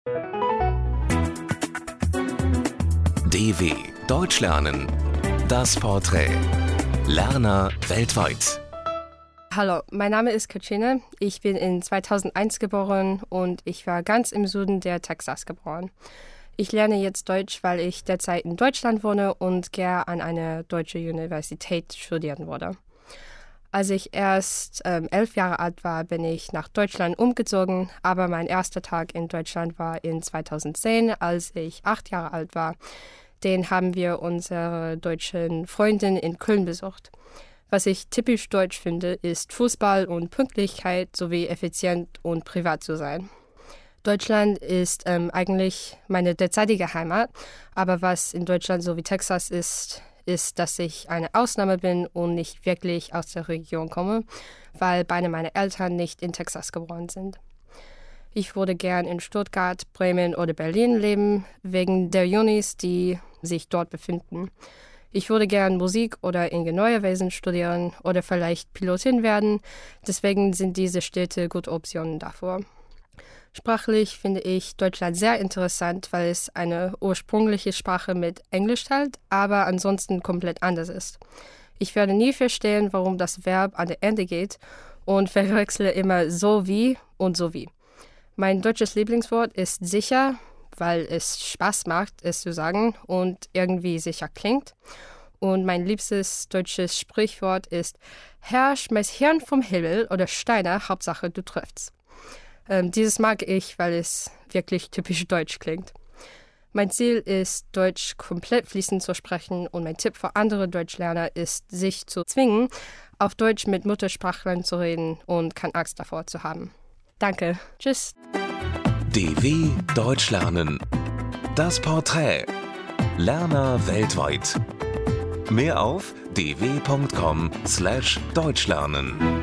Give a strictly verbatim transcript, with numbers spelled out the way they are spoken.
D W Deutsch lernen. Das Porträt. Lerner weltweit. Hallo, mein Name ist Katrina. Ich bin in zweitausendeins geboren und ich war ganz im Süden der Texas geboren. Ich lerne jetzt Deutsch, weil ich derzeit in Deutschland wohne und gerne an einer deutschen Universität studieren würde. Als ich erst ähm, elf Jahre alt war, bin ich nach Deutschland umgezogen, aber mein erster Tag in Deutschland war in zweitausendzehn, als ich acht Jahre alt war. Den haben wir unsere deutschen Freundin in Köln besucht. Was ich typisch deutsch finde, ist Fußball und Pünktlichkeit sowie effizient und privat zu sein. Deutschland ist ähm, eigentlich meine derzeitige Heimat, aber was in Deutschland so wie Texas ist, ist, dass ich eine Ausnahme bin und nicht wirklich aus der Region komme, weil beide meiner Eltern nicht in Texas geboren sind. Ich würde gern in Stuttgart, Bremen oder Berlin leben, wegen der Unis, die sich dort befinden. Ich würde gern Musik oder Ingenieurwesen studieren oder vielleicht Pilotin werden, deswegen sind diese Städte gute Optionen davor. Sprachlich finde ich Deutschland sehr interessant, weil es eine ursprüngliche Sprache mit Englisch teilt, aber ansonsten komplett anders ist. Ich werde nie verstehen, warum das Verb an der Ende geht und verwechsle immer so wie und so wie. Mein deutsches Lieblingswort ist sicher, weil es Spaß macht, es zu sagen und irgendwie sicher klingt. Und mein liebstes deutsches Sprichwort ist: Herr, schmeiß Hirn vom Himmel oder Steine, Hauptsache du triffst. Ähm, dieses mag ich, weil es wirklich typisch deutsch klingt. Mein Ziel ist, Deutsch komplett fließend zu sprechen und mein Tipp für andere Deutschlerner ist, sich zu zwingen, auf Deutsch mit Muttersprachlern zu reden und keine Angst davor zu haben. Danke. Tschüss. D W Deutsch lernen. Das Porträt. Lerner weltweit. Mehr auf d w punkt com slash deutschlernen.